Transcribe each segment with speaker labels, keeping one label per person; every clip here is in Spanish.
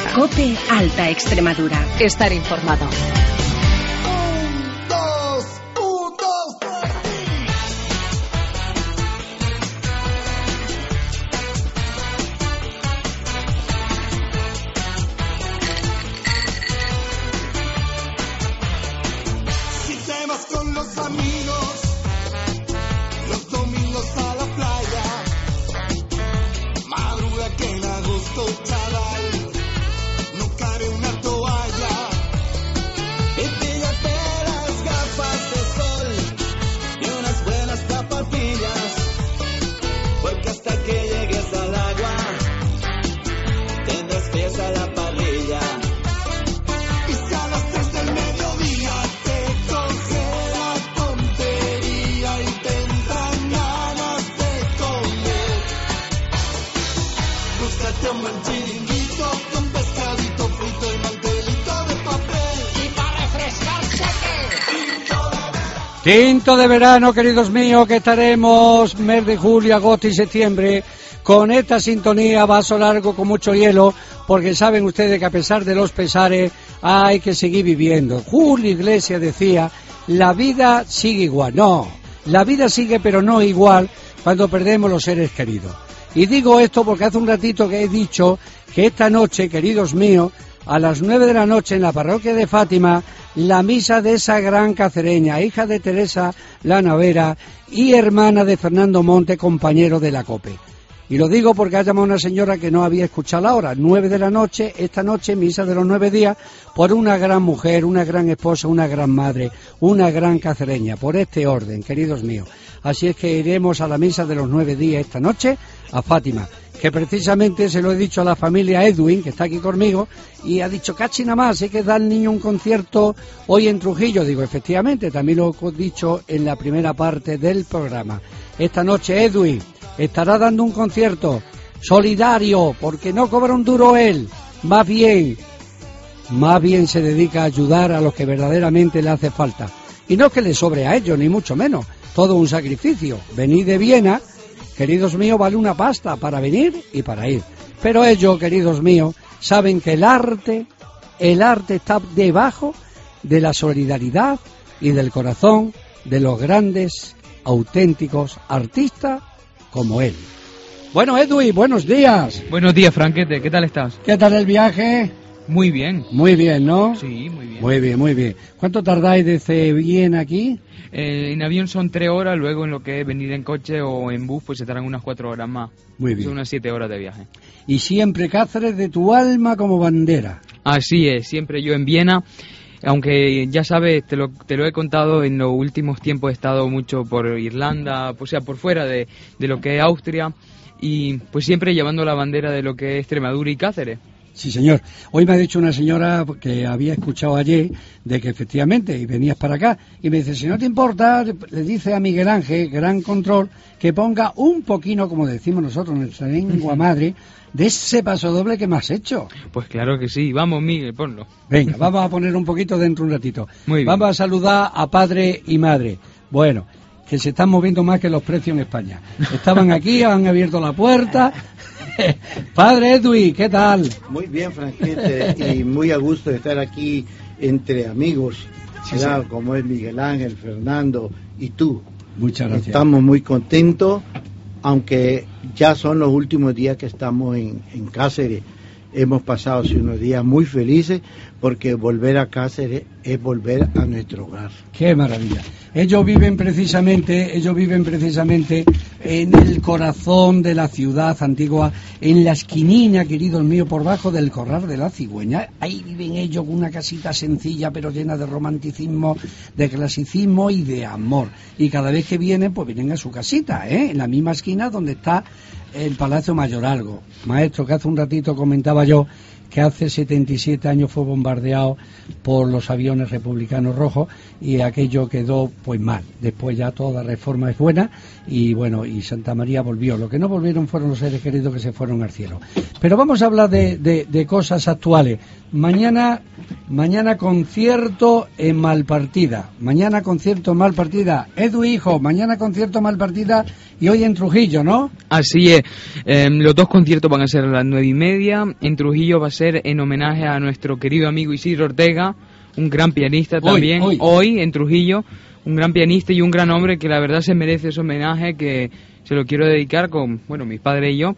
Speaker 1: COPE Alta Extremadura.
Speaker 2: Estar informado.
Speaker 3: Tinto de verano, queridos míos, que estaremos mes de julio, agosto y septiembre con esta sintonía, vaso largo con mucho hielo, porque saben ustedes que a pesar de los pesares hay que seguir viviendo. Julio Iglesias decía, la vida sigue igual. No, la vida sigue pero no igual cuando perdemos los seres queridos. Y digo esto porque hace un ratito que he dicho que esta noche, queridos míos, a las 9 de la noche en la parroquia de Fátima, la misa de esa gran cacereña, hija de Teresa la Navera y hermana de Fernando Monte, compañero de la COPE. Y lo digo porque ha llamado una señora que no había escuchado la hora, 9 de la noche, esta noche, misa de los 9 días, por una gran mujer, una gran esposa, una gran madre, una gran cacereña, por este orden, queridos míos. Así es que iremos a la misa de los 9 días esta noche a Fátima, que precisamente se lo he dicho a la familia Edwin, que está aquí conmigo, y ha dicho, cachi nada más, hay que dar al niño un concierto hoy en Trujillo. Digo, efectivamente, también lo he dicho en la primera parte del programa. Esta noche Edwin estará dando un concierto solidario, porque no cobra un duro él, más bien se dedica a ayudar a los que verdaderamente le hace falta. Y no es que le sobre a ellos, ni mucho menos, todo un sacrificio. Venir de Viena, queridos míos, vale una pasta para venir y para ir. Pero ellos, queridos míos, saben que el arte está debajo de la solidaridad y del corazón de los grandes, auténticos artistas como él. Bueno, Edwin, buenos días.
Speaker 4: Buenos días, Franquete, ¿qué tal estás?
Speaker 3: ¿Qué tal el viaje?
Speaker 4: Muy bien.
Speaker 3: Muy bien, ¿no?
Speaker 4: Sí, muy bien.
Speaker 3: Muy bien, muy bien. ¿Cuánto tardáis desde Viena aquí?
Speaker 4: En avión son 3 horas, luego en lo que es venir en coche o en bus, pues se tardan unas 4 horas más.
Speaker 3: Muy bien.
Speaker 4: Son unas 7 horas de viaje.
Speaker 3: Y siempre Cáceres de tu alma como bandera.
Speaker 4: Así es, siempre yo en Viena, aunque ya sabes, te lo he contado, en los últimos tiempos he estado mucho por Irlanda, o sea, por fuera de lo que es Austria, y pues siempre llevando la bandera de lo que es Extremadura y Cáceres.
Speaker 3: Sí, señor. Hoy me ha dicho una señora que había escuchado ayer de que efectivamente y venías para acá y me dice, si no te importa, le dice a Miguel Ángel, Gran Control, que ponga un poquito, como decimos nosotros en nuestra lengua madre, de ese paso doble que me has hecho.
Speaker 4: Pues claro que sí. Vamos, Miguel, ponlo.
Speaker 3: Venga, vamos a poner un poquito dentro un ratito.
Speaker 4: Muy bien.
Speaker 3: Vamos a saludar a padre y madre. Bueno, que se están moviendo más que los precios en España. Estaban aquí, han abierto la puerta. Padre Edwin, ¿qué tal?
Speaker 5: Muy bien, Franquete, y muy a gusto de estar aquí entre amigos,
Speaker 3: sí,
Speaker 5: ¿verdad?
Speaker 3: Sí.
Speaker 5: Como es Miguel Ángel, Fernando y tú.
Speaker 3: Muchas gracias.
Speaker 5: Estamos muy contentos, aunque ya son los últimos días que estamos en Cáceres. Hemos pasado unos días muy felices porque volver a Cáceres es volver a nuestro hogar.
Speaker 3: ¡Qué maravilla! Ellos viven precisamente en el corazón de la ciudad antigua, en la esquinina, queridos míos, por bajo del Corral de la Cigüeña. Ahí viven ellos con una casita sencilla pero llena de romanticismo, de clasicismo y de amor. Y cada vez que vienen, pues vienen a su casita, en la misma esquina donde está el Palacio Mayoralgo. Maestro, que hace un ratito comentaba yo que hace 77 años fue bombardeado por los aviones republicanos rojos y aquello quedó pues mal. Después ya toda reforma es buena y bueno, y Santa María volvió. Lo que no volvieron fueron los seres queridos que se fueron al cielo. Pero vamos a hablar de cosas actuales. Mañana concierto en Malpartida. Mañana concierto en Malpartida. Edu, hijo, mañana concierto en Malpartida y hoy en Trujillo, ¿no?
Speaker 4: Así es. Los dos conciertos van a ser a las 9:30. En Trujillo va a ser ser en homenaje a nuestro querido amigo Isidro Ortega, un gran pianista también, hoy en Trujillo, un gran pianista y un gran hombre que la verdad se merece ese homenaje, que se lo quiero dedicar con, bueno, mis padres y yo.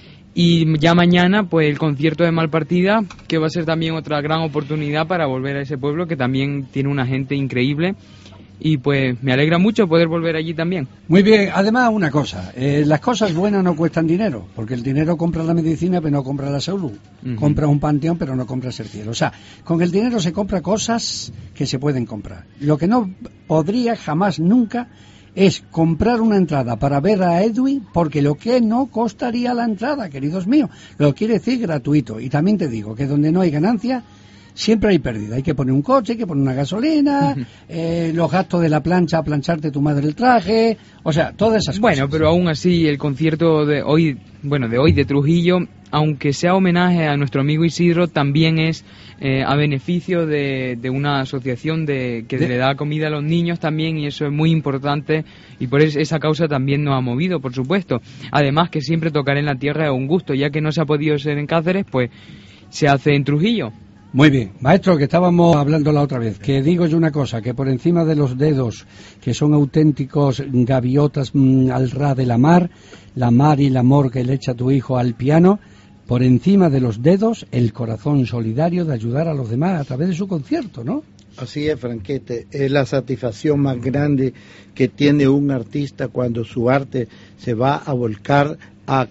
Speaker 4: Y ya mañana, pues el concierto de Malpartida, que va a ser también otra gran oportunidad para volver a ese pueblo, que también tiene una gente increíble. Y pues me alegra mucho poder volver allí también.
Speaker 3: Muy bien, además una cosa, las cosas buenas no cuestan dinero, porque el dinero compra la medicina pero no compra la salud, compra un panteón pero no compras el cielo. O sea, con el dinero se compra cosas que se pueden comprar. Lo que no podría jamás nunca es comprar una entrada para ver a Edwin, porque lo que no costaría la entrada, queridos míos, lo quiere decir gratuito. Y también te digo que donde no hay ganancia, siempre hay pérdida. Hay que poner un coche, hay que poner una gasolina, los gastos de la plancha, plancharte tu madre el traje, o sea, todas esas cosas.
Speaker 4: Bueno, pero aún así el concierto de hoy, de Trujillo, aunque sea homenaje a nuestro amigo Isidro, también es a beneficio de una asociación que le da comida a los niños también, y eso es muy importante, y por esa causa también nos ha movido, por supuesto. Además que siempre tocar en la tierra es un gusto, ya que no se ha podido ser en Cáceres, pues se hace en Trujillo.
Speaker 3: Muy bien, maestro, que estábamos hablando la otra vez, que digo yo una cosa, que por encima de los dedos, que son auténticos gaviotas al ras de la mar y el amor que le echa tu hijo al piano, por encima de los dedos, el corazón solidario de ayudar a los demás a través de su concierto, ¿no?
Speaker 5: Así es, Franquete, es la satisfacción más grande que tiene un artista cuando su arte se va a volcar a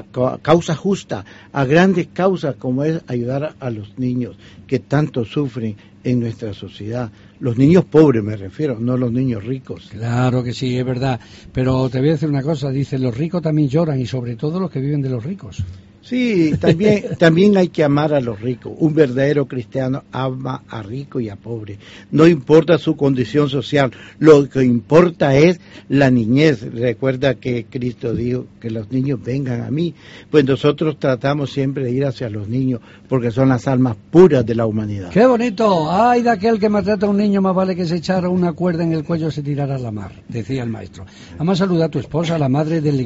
Speaker 5: causa justa, a grandes causas como es ayudar a los niños que tanto sufren en nuestra sociedad. Los niños pobres me refiero, no los niños ricos.
Speaker 3: Claro que sí, es verdad, pero te voy a decir una cosa, dice, los ricos también lloran, y sobre todo los que viven de los ricos.
Speaker 5: Sí, también hay que amar a los ricos. Un verdadero cristiano ama a rico y a pobre. No importa su condición social, lo que importa es la niñez. Recuerda que Cristo dijo que los niños vengan a mí. Pues nosotros tratamos siempre de ir hacia los niños, porque son las almas puras de la humanidad.
Speaker 3: ¡Qué bonito! ¡Ay, de aquel que maltrata a un niño, más vale que se echara una cuerda en el cuello y se tirara a la mar! Decía el maestro. Vamos a saludar a tu esposa, la madre del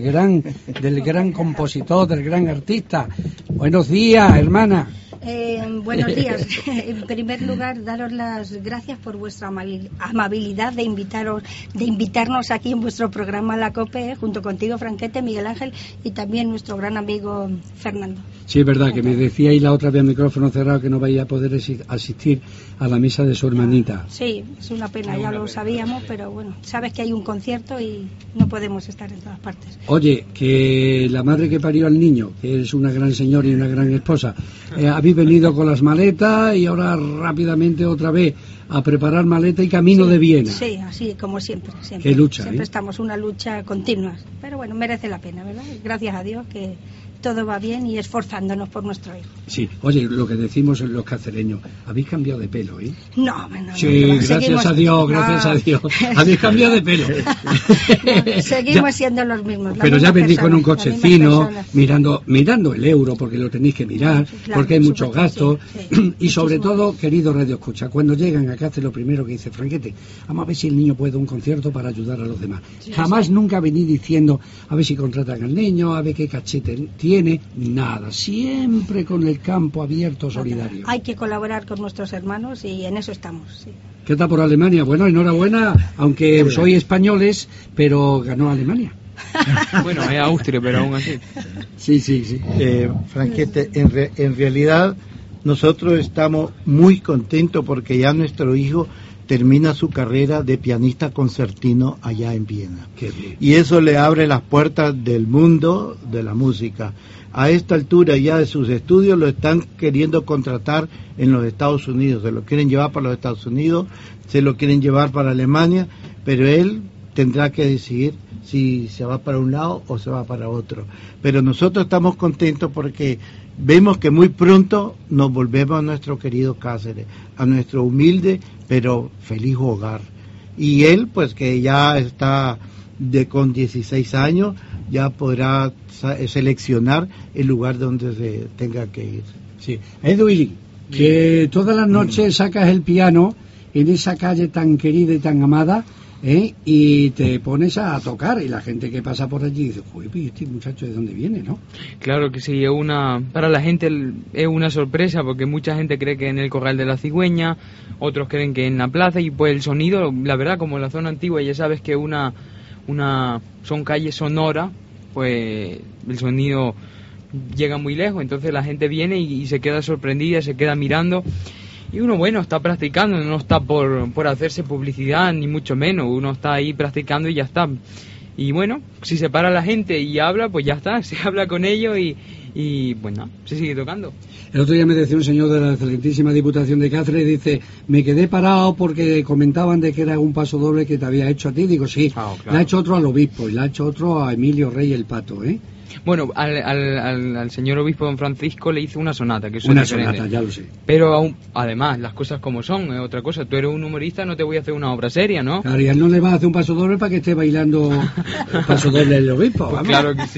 Speaker 3: gran compositor, del gran artista. Buenos días, hermana.
Speaker 2: Buenos días. En primer lugar, daros las gracias por vuestra amabilidad de invitarnos aquí en vuestro programa La COPE, junto contigo, Franquete, Miguel Ángel, y también nuestro gran amigo Fernando.
Speaker 3: Sí, es verdad, que me decía ahí la otra vez, micrófono cerrado, que no vaya a poder asistir a la misa de su hermanita.
Speaker 2: Sí, es una pena, ya lo sabíamos, pero bueno, sabes que hay un concierto y no podemos estar en todas partes.
Speaker 3: Oye, que la madre que parió al niño, que es una gran señora y una gran esposa, habéis venido con las maletas y ahora rápidamente otra vez a preparar maleta y camino de Viena.
Speaker 2: Sí, así como siempre.
Speaker 3: Qué lucha,
Speaker 2: siempre estamos una lucha continua, pero bueno, merece la pena, ¿verdad? Gracias a Dios que todo va bien y esforzándonos por nuestro hijo.
Speaker 3: Sí, oye, lo que decimos los cacereños, habéis cambiado de pelo, ¿eh?
Speaker 2: No.
Speaker 3: Sí, gracias a Dios, habéis cambiado de pelo.
Speaker 2: Seguimos siendo los mismos.
Speaker 3: Pero ya venís con un coche fino, mirando el euro, porque lo tenéis que mirar, claro, porque hay muchos gastos, sí. Y sobre todo, querido Radio Escucha, cuando llegan acá hace lo primero que dice Franquete, vamos a ver si el niño puede un concierto para ayudar a los demás. Sí, jamás, nunca venís diciendo, a ver si contratan al niño, a ver qué cachete tiene, nada, siempre con el campo abierto, solidario.
Speaker 2: Hay que colaborar con nuestros hermanos y en eso estamos, sí.
Speaker 3: ¿Qué tal por Alemania? Bueno, enhorabuena, aunque soy españoles, pero ganó Alemania.
Speaker 4: Bueno, es Austria, pero aún así.
Speaker 3: Sí.
Speaker 5: Franquete, en realidad nosotros estamos muy contentos porque ya nuestro hijo termina su carrera de pianista concertino allá en Viena.
Speaker 3: Qué bien.
Speaker 5: Y eso le abre las puertas del mundo de la música. A esta altura ya de sus estudios lo están queriendo contratar en los Estados Unidos. Se lo quieren llevar para los Estados Unidos, se lo quieren llevar para Alemania, pero él tendrá que decidir si se va para un lado o se va para otro. Pero nosotros estamos contentos porque vemos que muy pronto nos volvemos a nuestro querido Cáceres, a nuestro humilde pero feliz hogar. Y él, pues que ya está con 16 años, ya podrá seleccionar el lugar donde se tenga que ir.
Speaker 3: Sí. Edwin, que todas las noches sacas el piano en esa calle tan querida y tan amada, y te pones a tocar, y la gente que pasa por allí dice, uy, este muchacho de dónde viene, ¿no?
Speaker 4: Claro que sí, para la gente es una sorpresa, porque mucha gente cree que en el Corral de la Cigüeña, otros creen que en la plaza, y pues el sonido, la verdad, como en la zona antigua ya sabes que son calles sonoras, pues el sonido llega muy lejos, entonces la gente viene y se queda sorprendida, se queda mirando. Y uno, bueno, está practicando, no está por hacerse publicidad, ni mucho menos. Uno está ahí practicando y ya está. Y bueno, si se para la gente y habla, pues ya está. Se habla con ellos y pues nada, se sigue tocando.
Speaker 3: El otro día me decía un señor de la excelentísima Diputación de Cáceres, dice, me quedé parado porque comentaban de que era un paso doble que te había hecho a ti. Digo, sí, claro. Le ha hecho otro al obispo y le ha hecho otro a Emilio Rey el Pato, ¿eh?
Speaker 4: Bueno, al señor obispo don Francisco le hizo una sonata, que es
Speaker 3: una sonata, ya lo sé.
Speaker 4: Pero además, las cosas como son, es otra cosa. Tú eres un humorista, no te voy a hacer una obra seria, ¿no?
Speaker 3: Claro, y a él no le vas a hacer un paso doble para que esté bailando el paso doble del obispo.
Speaker 4: Pues claro que sí.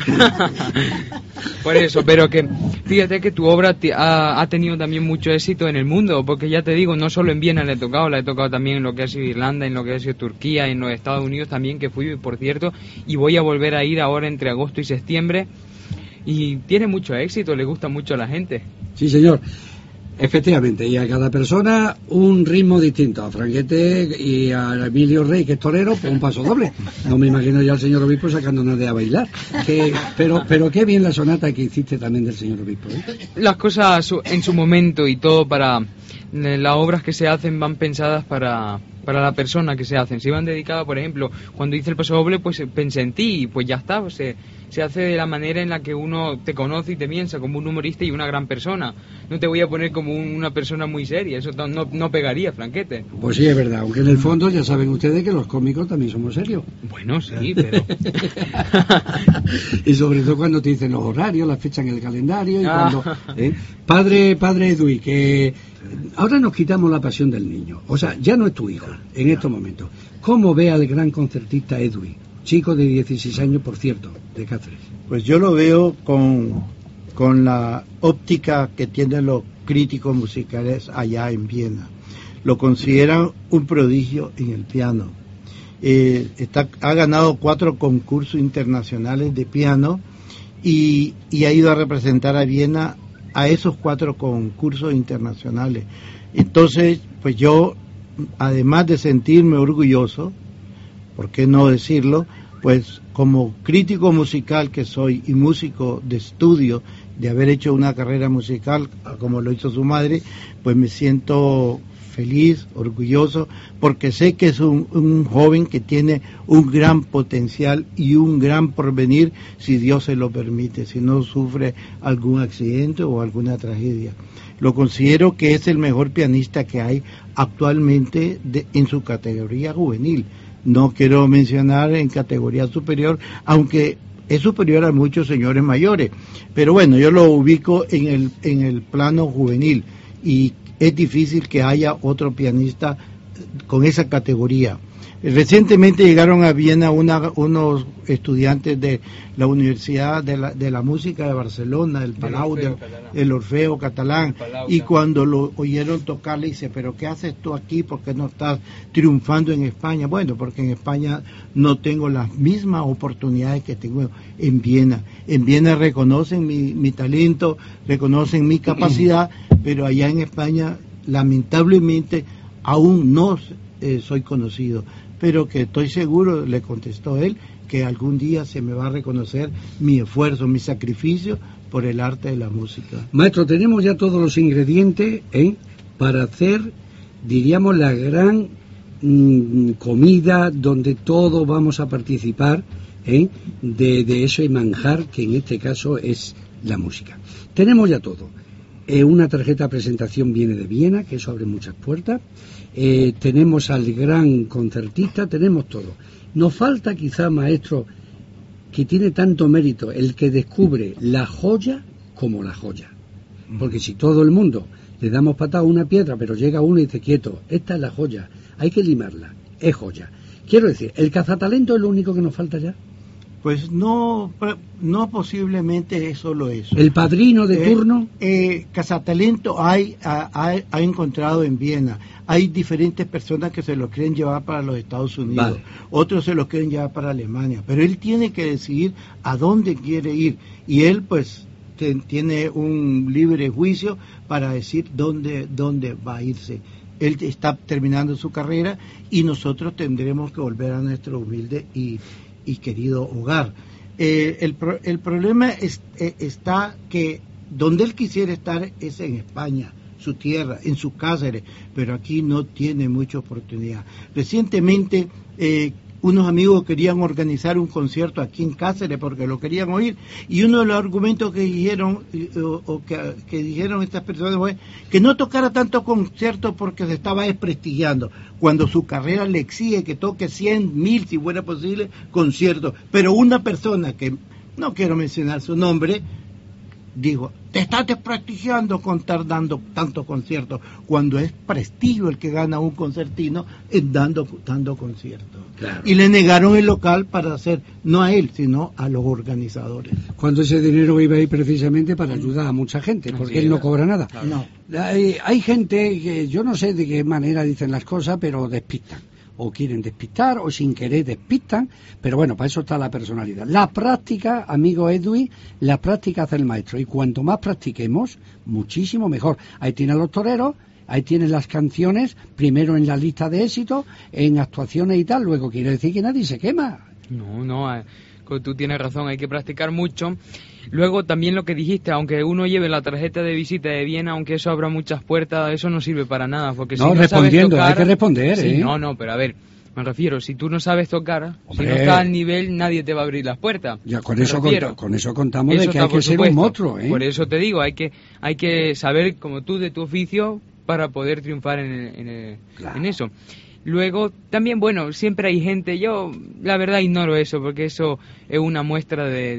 Speaker 4: Por eso, pero que fíjate que tu obra ha tenido también mucho éxito en el mundo, porque ya te digo, no solo en Viena la he tocado también en lo que ha sido Irlanda, en lo que ha sido Turquía, en los Estados Unidos también, que fui, por cierto, y voy a volver a ir ahora entre agosto y septiembre, y tiene mucho éxito, le gusta mucho a la gente.
Speaker 3: Sí, señor. Efectivamente, y a cada persona un ritmo distinto. A Franquete y a Emilio Rey, que es torero, pues un paso doble. No me imagino ya al señor obispo sacándonos de a bailar. Pero qué bien la sonata que hiciste también del señor obispo, ¿eh?
Speaker 4: Las cosas en su momento y todo las obras que se hacen van pensadas para la persona que se hacen. Si van dedicadas, por ejemplo, cuando hice el paso doble, pues pensé en ti y pues ya está, pues, se hace de la manera en la que uno te conoce y te piensa como un humorista y una gran persona. No te voy a poner como una persona muy seria, eso no pegaría, Franquete.
Speaker 3: Pues sí, es verdad, aunque en el fondo ya saben ustedes que los cómicos también somos serios.
Speaker 4: Bueno, sí, pero...
Speaker 3: Y sobre todo cuando te dicen los horarios, las fechas en el calendario y cuando... Padre Edui, que ahora nos quitamos la pasión del niño, o sea, ya no es tu hijo en estos momentos. ¿Cómo ve al gran concertista Edui? Chico de 16 años, por cierto, de Cáceres.
Speaker 5: Pues yo lo veo con la óptica que tienen los críticos musicales allá en Viena. Lo consideran un prodigio en el piano. Ha ganado 4 concursos internacionales de piano y ha ido a representar a Viena a esos 4 concursos internacionales. Entonces, pues yo, además de sentirme orgulloso, ¿por qué no decirlo? Pues como crítico musical que soy y músico de estudio, de haber hecho una carrera musical como lo hizo su madre, pues me siento feliz, orgulloso, porque sé que es un joven que tiene un gran potencial y un gran porvenir, si Dios se lo permite, si no sufre algún accidente o alguna tragedia. Lo considero que es el mejor pianista que hay actualmente en su categoría juvenil. No quiero mencionar en categoría superior, aunque es superior a muchos señores mayores, pero bueno, yo lo ubico en el plano juvenil y es difícil que haya otro pianista con esa categoría. Recientemente llegaron a Viena unos estudiantes de la Universidad de la Música de Barcelona, del Orfeo Catalán, y cuando lo oyeron tocar le dice, pero ¿qué haces tú aquí? ¿Por qué no estás triunfando en España? Bueno, porque en España no tengo las mismas oportunidades que tengo en Viena. En Viena reconocen mi talento, reconocen mi capacidad, pero allá en España lamentablemente aún no soy conocido, pero que estoy seguro, le contestó él, que algún día se me va a reconocer mi esfuerzo, mi sacrificio por el arte de la música.
Speaker 3: Maestro, tenemos ya todos los ingredientes para hacer, diríamos, la gran comida donde todos vamos a participar de ese manjar que en este caso es la música. Tenemos ya todo. Una tarjeta de presentación viene de Viena, que eso abre muchas puertas. Tenemos al gran concertista, tenemos todo. Nos falta quizá, maestro, que tiene tanto mérito, el que descubre la joya como la joya. Porque si todo el mundo le damos patada a una piedra, pero llega uno y dice, quieto, esta es la joya, hay que limarla, es joya. Quiero decir, ¿el cazatalento es lo único que nos falta ya?
Speaker 5: Pues no posiblemente es solo eso.
Speaker 3: ¿El padrino de turno?
Speaker 5: Cazatalento ha encontrado en Viena. Hay diferentes personas que se lo quieren llevar para los Estados Unidos, vale. Otros se lo quieren llevar para Alemania, pero él tiene que decidir a dónde quiere ir, y él pues tiene un libre juicio para decir dónde va a irse. Él está terminando su carrera y nosotros tendremos que volver a nuestro humilde y querido hogar. El problema está que donde él quisiera estar es en España, su tierra, en su Cáceres, pero aquí no tiene mucha oportunidad. Recientemente unos amigos querían organizar un concierto aquí en Cáceres porque lo querían oír, y uno de los argumentos que dijeron que dijeron estas personas fue que no tocara tanto conciertos porque se estaba desprestigiando, cuando su carrera le exige que toque 100,000, si fuera posible, conciertos. Pero una persona que no quiero mencionar su nombre dijo: te estás desprestigiando con estar dando tantos conciertos, cuando es prestigio el que gana un concertino dando conciertos. Claro. Y le negaron el local para hacer, no a él, sino a los organizadores.
Speaker 3: Cuando ese dinero iba a ir precisamente para ayudar a mucha gente, porque él no cobra nada. Claro. No. Hay gente que yo no sé de qué manera dicen las cosas, pero despistan. O quieren despistar, o sin querer despistan, pero bueno, para eso está la personalidad. La práctica, amigo Edwin, la práctica hace el maestro, y cuanto más practiquemos, muchísimo mejor. Ahí tienen los toreros, ahí tienen las canciones, primero en la lista de éxito, en actuaciones y tal, luego quiere decir que nadie se quema.
Speaker 4: No, tú tienes razón, hay que practicar mucho. Luego también lo que dijiste, aunque uno lleve la tarjeta de visita de Viena, aunque eso abra muchas puertas, eso no sirve para nada, porque si no
Speaker 3: respondiendo,
Speaker 4: sabes tocar,
Speaker 3: hay que responder,
Speaker 4: sí, No, pero a ver, me refiero, si tú no sabes tocar, si no estás al nivel, nadie te va a abrir las puertas.
Speaker 3: Ya con eso contamos de que hay que ser un monstruo,
Speaker 4: Por eso te digo, hay que saber como tú de tu oficio para poder triunfar en eso. Luego, también, bueno, siempre hay gente, yo la verdad ignoro eso, porque eso es una muestra de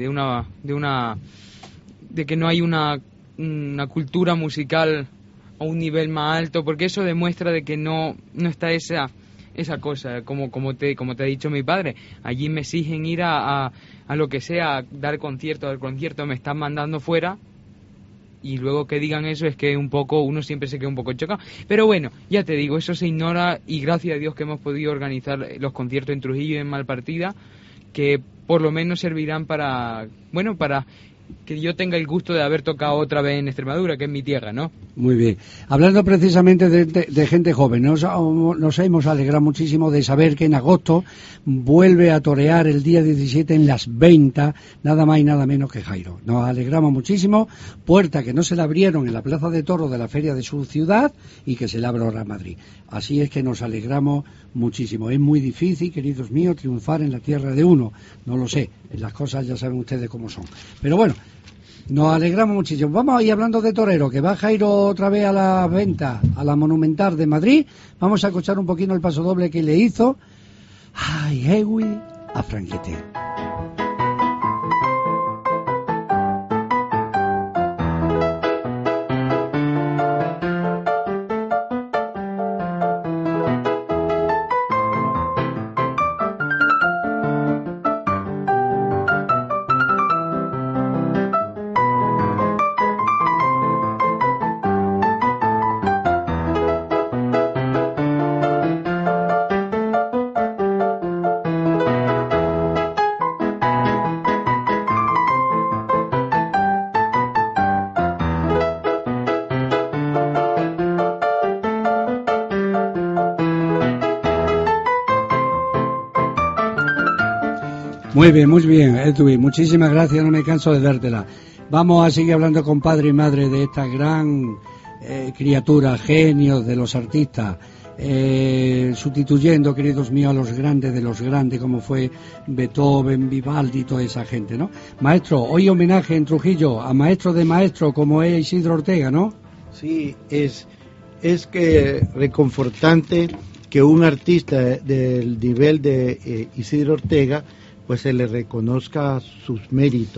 Speaker 4: que no hay una cultura musical a un nivel más alto, porque eso demuestra de que no está esa cosa, como te ha dicho mi padre. Allí me exigen ir a lo que sea, a dar concierto, me están mandando fuera. Y luego que digan eso es que uno siempre se queda un poco chocado. Pero bueno, ya te digo, eso se ignora, y gracias a Dios que hemos podido organizar los conciertos en Trujillo y en Malpartida, que por lo menos servirán para que yo tenga el gusto de haber tocado otra vez en Extremadura, que es mi tierra, ¿no?
Speaker 3: Muy bien. Hablando precisamente de gente joven, nos hemos alegrado muchísimo de saber que en agosto vuelve a torear el día 17 en Las Ventas, nada más y nada menos que Jairo. Nos alegramos muchísimo, puerta que no se la abrieron en la Plaza de Toros de la feria de su ciudad y que se la abre ahora en Madrid. Así es que nos alegramos muchísimo. Es muy difícil, queridos míos, triunfar en la tierra de uno. No lo sé, las cosas ya saben ustedes cómo son. Pero bueno, nos alegramos muchísimo. Vamos a ir hablando de torero, que va Jairo otra vez a la venta, a la Monumental de Madrid. Vamos a escuchar un poquito el paso doble que le hizo Edwin a Franquete. Muy bien, Edwin, muchísimas gracias, no me canso de dártela. Vamos a seguir hablando con padre y madre de esta gran criatura, genios de los artistas, sustituyendo, queridos míos, a los grandes de los grandes, como fue Beethoven, Vivaldi y toda esa gente, ¿no? Maestro, hoy homenaje en Trujillo a maestro de maestro como es Isidro Ortega, ¿no?
Speaker 5: Sí, es que reconfortante que un artista del nivel de Isidro Ortega pues se le reconozca sus méritos,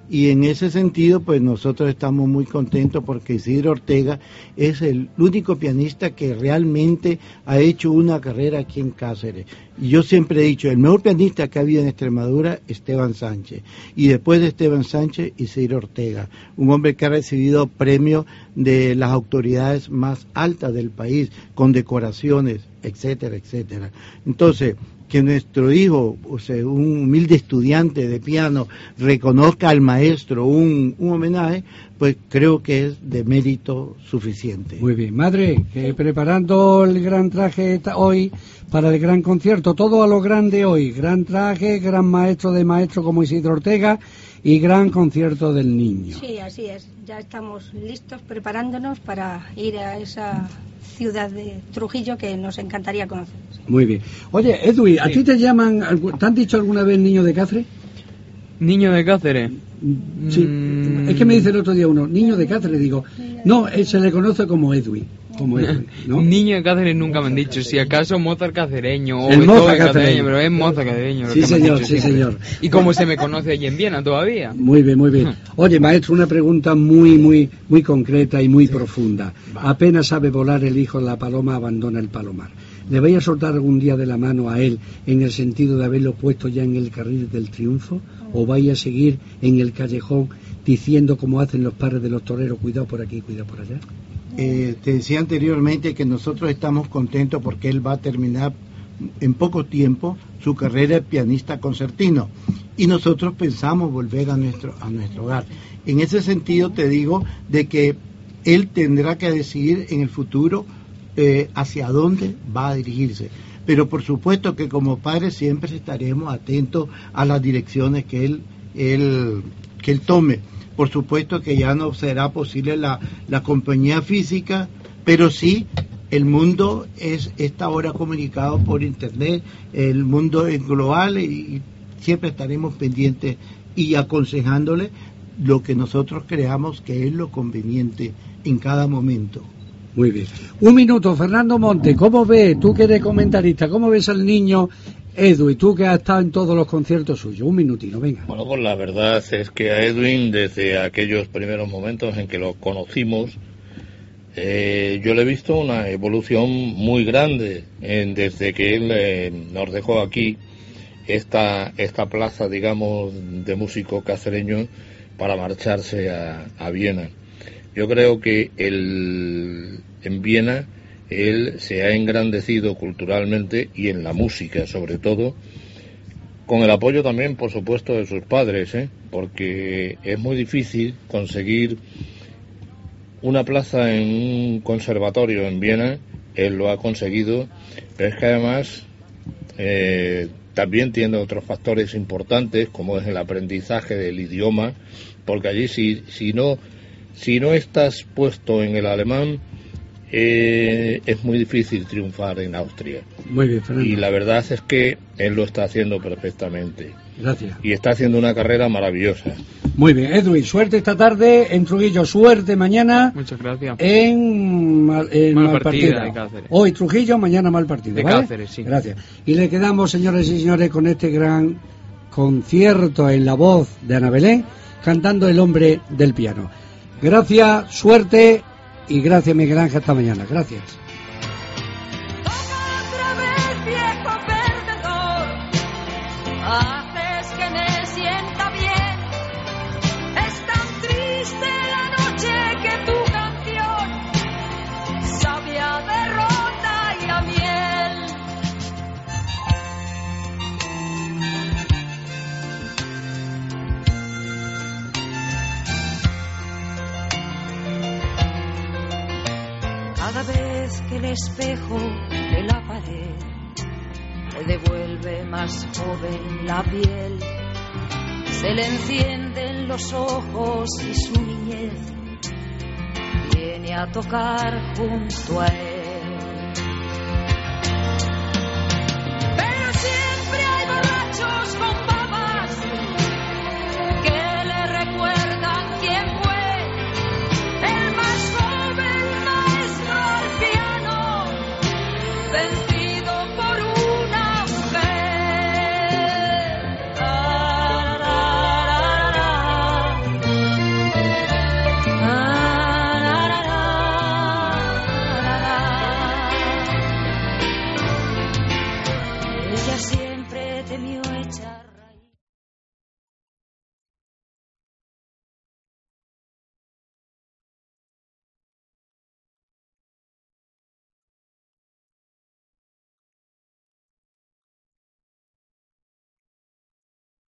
Speaker 5: Y en ese sentido, pues nosotros estamos muy contentos porque Isidro Ortega es el único pianista que realmente ha hecho una carrera aquí en Cáceres. Y yo siempre he dicho, el mejor pianista que ha habido en Extremadura, Esteban Sánchez. Y después de Esteban Sánchez, Isidro Ortega, un hombre que ha recibido premios de las autoridades más altas del país, con decoraciones, etcétera, etcétera. Entonces, que nuestro hijo, o sea, un humilde estudiante de piano, reconozca al maestro un homenaje, pues creo que es de mérito suficiente.
Speaker 3: Muy bien, madre, preparando el gran traje hoy para el gran concierto, todo a lo grande hoy, gran traje, gran maestro de maestro como Isidro Ortega y gran concierto del niño.
Speaker 2: Sí, así es, ya estamos listos preparándonos para ir a esa ciudad de Trujillo que nos encantaría conocer.
Speaker 3: Muy bien. Oye, Edwin, ¿a ti te llaman, te han dicho alguna vez niño de Cáceres?
Speaker 4: ¿Niño de Cáceres?
Speaker 3: Sí, es que me dice el otro día uno, niño de Cáceres, digo, no, se le conoce como Edwin, ¿no?
Speaker 4: Niño de Cáceres nunca me han dicho, si acaso Mozart cacereño o
Speaker 3: el Mozart
Speaker 4: cacereño, pero es Mozart cacereño.
Speaker 3: Sí, señor, sí, señor.
Speaker 4: Y como se me conoce allí en Viena todavía.
Speaker 3: Muy bien, muy bien. Oye, maestro, una pregunta muy concreta y muy profunda. Apenas sabe volar el hijo de la paloma, abandona el palomar. ¿Le vais a soltar algún día de la mano a él en el sentido de haberlo puesto ya en el carril del triunfo? ¿O vais a seguir en el callejón diciendo como hacen los padres de los toreros, cuidado por aquí, cuidado por allá?
Speaker 5: Te decía anteriormente que nosotros estamos contentos porque él va a terminar en poco tiempo su carrera de pianista concertino y nosotros pensamos volver a nuestro hogar. En ese sentido te digo de que él tendrá que decidir en el futuro hacia dónde va a dirigirse, pero por supuesto que como padres siempre estaremos atentos a las direcciones que él tome. Por supuesto que ya no será posible la compañía física, pero sí el mundo está ahora comunicado por internet, el mundo es global y siempre estaremos pendientes y aconsejándole lo que nosotros creamos que es lo conveniente en cada momento.
Speaker 3: Muy bien. Un minuto, Fernando Monte, ¿cómo ves, tú que eres comentarista, cómo ves al niño Edwin, tú que has estado en todos los conciertos suyos? Un minutino, venga.
Speaker 6: Bueno, pues la verdad es que a Edwin, desde aquellos primeros momentos en que lo conocimos, yo le he visto una evolución muy grande desde que él nos dejó aquí esta plaza, digamos, de músico cacereño para marcharse a Viena. Yo creo que en Viena él se ha engrandecido culturalmente y en la música sobre todo, con el apoyo también por supuesto de sus padres, porque es muy difícil conseguir una plaza en un conservatorio en Viena. Él lo ha conseguido, pero es que además también tiene otros factores importantes como es el aprendizaje del idioma, porque allí si no estás puesto en el alemán, es muy difícil triunfar en Austria.
Speaker 3: Muy bien, Fernando.
Speaker 6: Y la verdad es que él lo está haciendo perfectamente.
Speaker 3: Gracias.
Speaker 6: Y está haciendo una carrera maravillosa.
Speaker 3: Muy bien, Edwin, suerte esta tarde en Trujillo, suerte mañana.
Speaker 4: Muchas gracias.
Speaker 3: En Malpartida.
Speaker 4: De Cáceres.
Speaker 3: Hoy Trujillo, mañana Malpartida.
Speaker 4: De
Speaker 3: ¿vale?
Speaker 4: Cáceres, sí.
Speaker 3: Gracias. Y le quedamos, señores y señores, con este gran concierto en la voz de Ana Belén, cantando El hombre del piano. Gracias, suerte y gracias, Miguel Ángel, hasta mañana. Gracias.
Speaker 7: Haces que me sienta bien. Es tan triste la noche que tu canción sabe a derrota y a miel. Cada vez que el espejo de la pared le devuelve más joven la piel, se le encienden los ojos y su niñez viene a tocar junto a él.